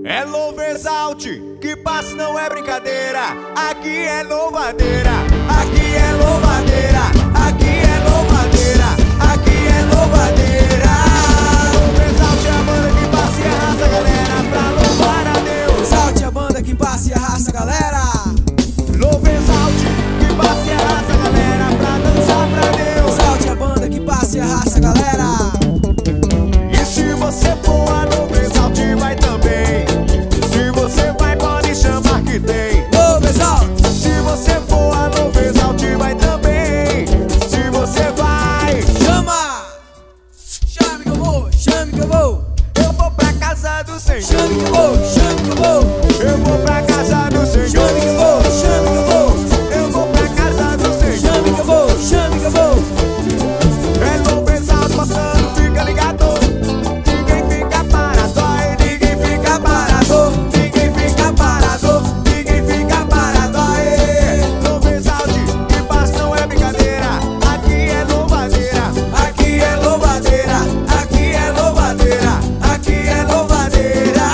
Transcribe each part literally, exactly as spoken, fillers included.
É Loversalt, que passa não é brincadeira. Aqui é louvadeira, aqui é louvadeira, aqui é louvadeira, aqui é louvadeira. Loversalt é a banda que passa e arrasta a galera pra louvar a Deus. Loversalt é a banda que passa e arrasta a galera. Loversalt, que passa e arrasta a galera pra dançar pra Deus. Loversalt é a banda que passa e arrasta a galera. E se você for a Loversalt, vai também. Se você vai, pode chamar que tem. Loversalt. Se você for a Loversalt, vai também. Se você vai, Chama! Chame que eu vou, chame que eu vou. eu vou pra casa do Senhor. Chame que eu vou, chame que eu vou. Eu vou pra casa do Senhor. Chame que eu vou, chame que eu vou. Eu vou pra casa do Senhor. Chame que eu vou, chame que eu vou. É Loversalt passando, fica ligado. Ninguém fica parado, aí ninguém fica parado. Ninguém fica parado, ninguém fica parado, aí. Loversalt, que passa não é brincadeira. Aqui é louvadeira, Aqui é louvadeira, aqui é louvadeira, aqui é louvadeira.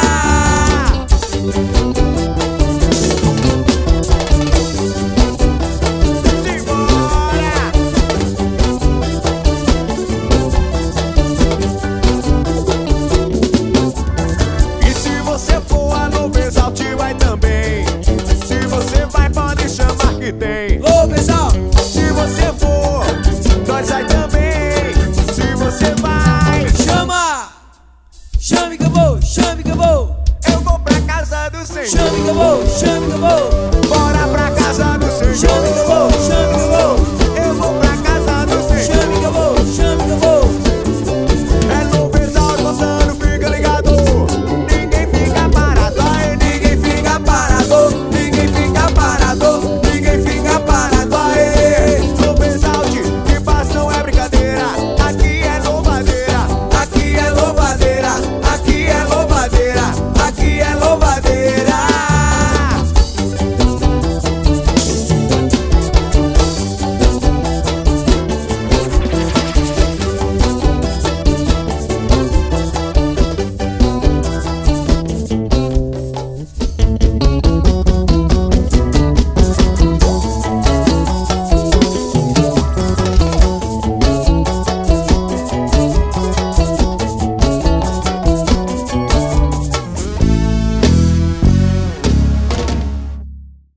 Simbora! E se você for a Loversalt, vai também. Se você vai, pode chamar que tem. Loversalt. Se você for, nós vai também. Se você vai,